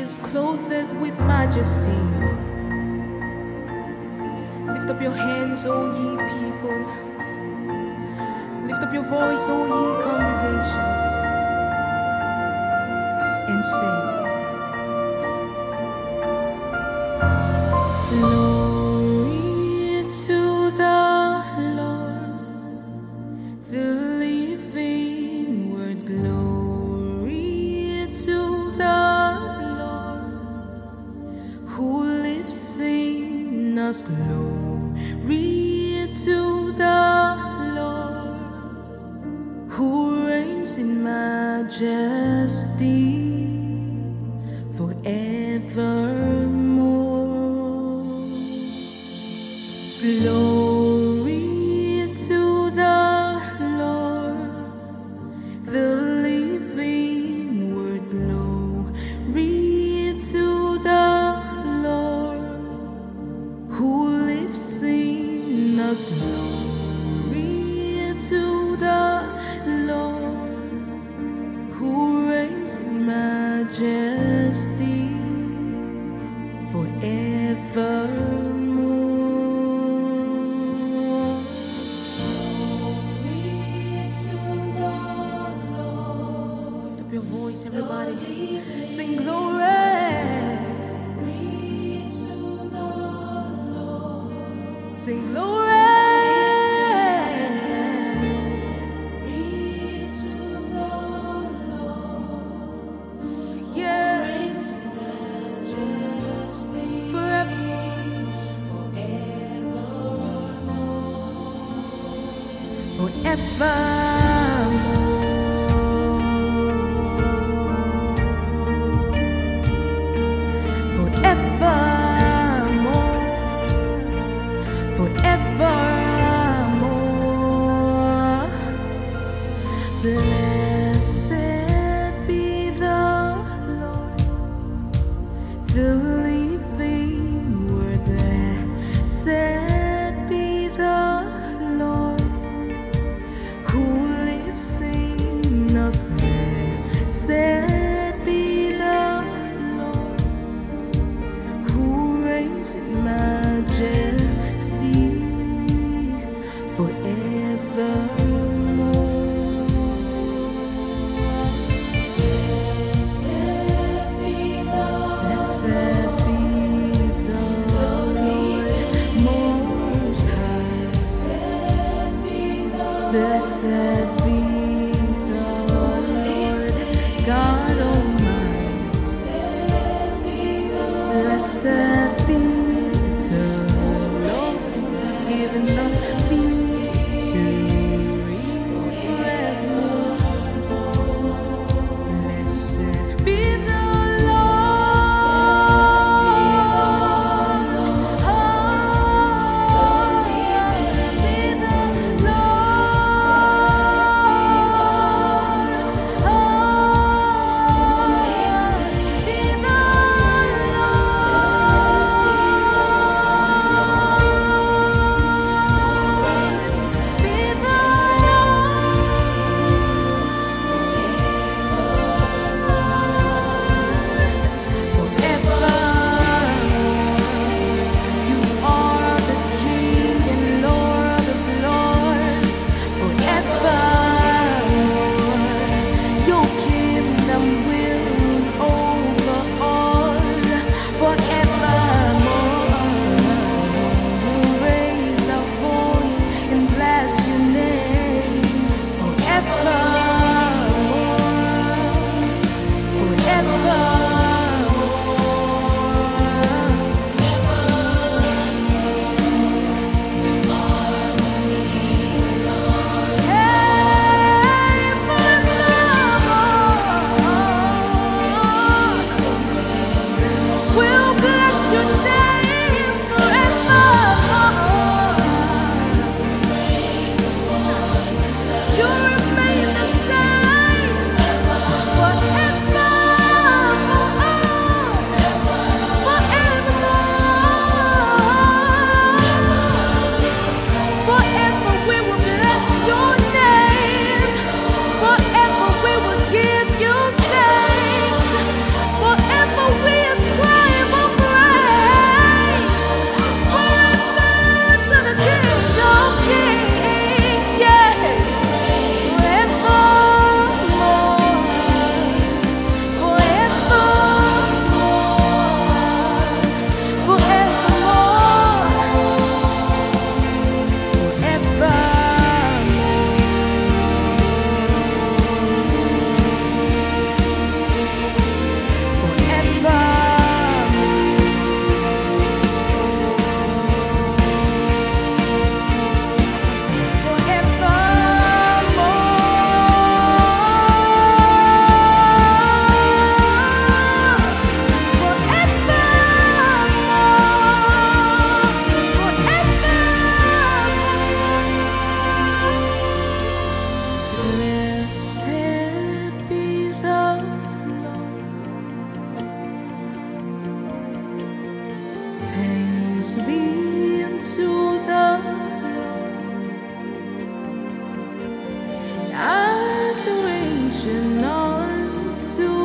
is clothed with majesty. Lift up your hands, O ye people. Lift up your voice, O ye congregation, and say, Glory to the Lord, the living word. Glory to the Lord, who lives in us. Glory to the Lord, who reigns in majesty forevermore. Glory to the Lord, the living word. Glory to the Lord, who lives in us. Glory to the Lord, who reigns in majesty forevermore. Glory to the Lord. Lift up your voice, everybody. Sing glory. Glory to the Lord. Sing glory. Forevermore, forevermore, Blessed be the Lord. Thanks be unto the Lord. Adoration unto